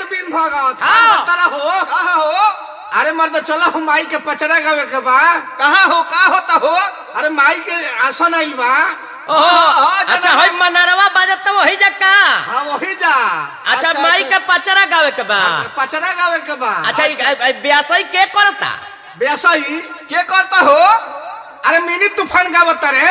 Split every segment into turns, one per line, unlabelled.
बिन भगत
हाँ।
हो
कहाँ हो?
अरे मर्द चलो हम माई के पचरा गावे के बा।
कहाँ हो? का होता हो?
अरे माई के आसन आइल बा।
अच्छा होई मनरवा बाजत वही जक्का।
हाँ वही जा।
अच्छा माई के पचरा गावे के बा।
पचरा गावे के बा।
अच्छा ब्यासई के करता?
बेसई
के करता हो?
अरे मिनी तूफान गावत रे।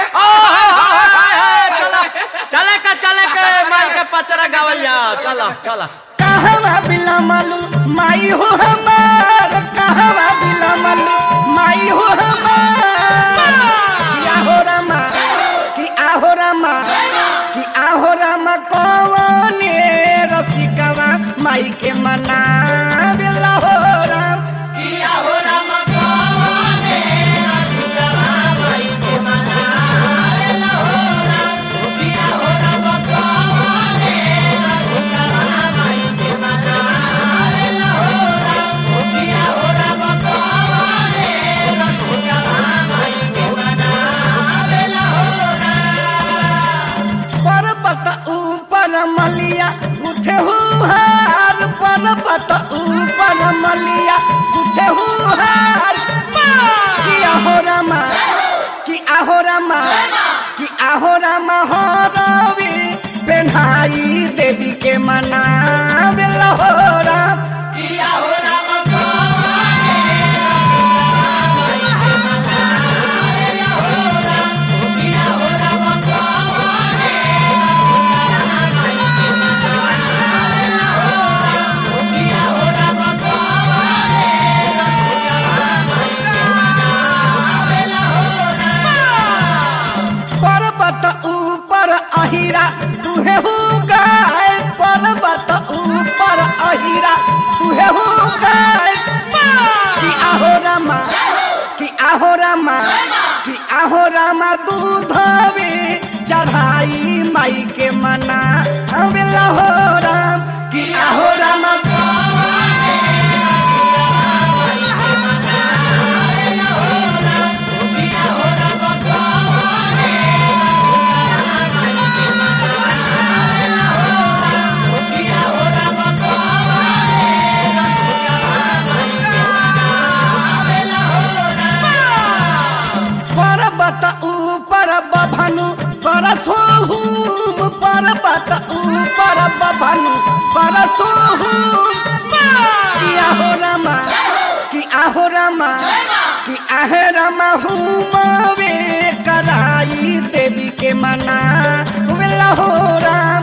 चले के माई के पचरा गावल जाओ। चलो चलो।
कहवा बिलमलू माई हो हमार, कहवा बिलमलू माई हो हमार। किया हो रामा कि आहो रामा कि आहो रामा कौने रसिकवा माई के मना बिला हो राम। किया हो रामा कौने रसिकवा माई के मना बिला हो राम। किया हो रामा कौने रसिकवा माई के मना बिला हो राम। किया हो रामा कौने रसिकवा माई के मना बिला हो राम। पर्वत ऊपर मलिया उठे हुहार, पर्वत ऊपर मलिया उठे हुहार। कि आहो रामा कि आहो रामा कि आहो रामा हो रवि पेन्हाई देवी के मना बिला हो राम। कि आहो रामा पर्वत ऊपर अहिरा तुहे हो गाय, पर्वत ऊपर अहिरा तुहे हो गाय। कि आहो रामा कि आहो रामा कि आहो रामा दूधवे चढ़ाई माई के मना बिला हो राम। कि आहो रामा पर्वत ऊपर बभनु परसोहुम, पर्वत ऊपर बभनु परसोहुम। कि आहो रामा कि आहो रामा कि आहे रामा हुमवे कराई देवी के मना बिला हो राम।